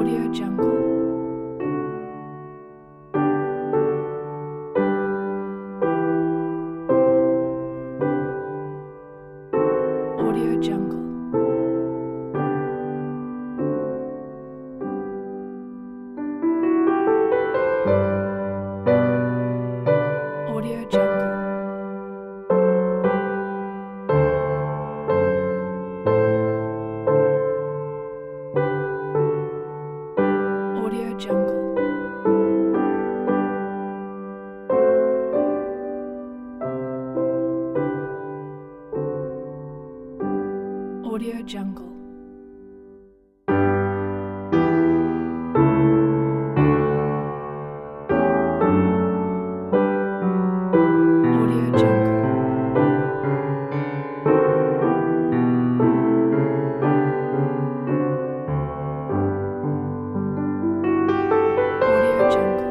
Audio Jungle. Audio Jungle. Audio Jungle. Audio Jungle. Audio Jungle. Audio Jungle. Audio Jungle.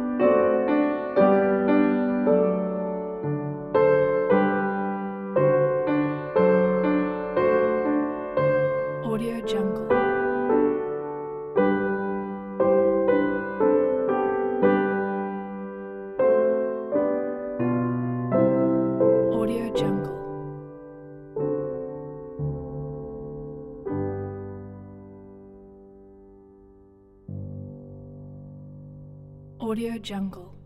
Audio Jungle. Audio Jungle. Audio Jungle.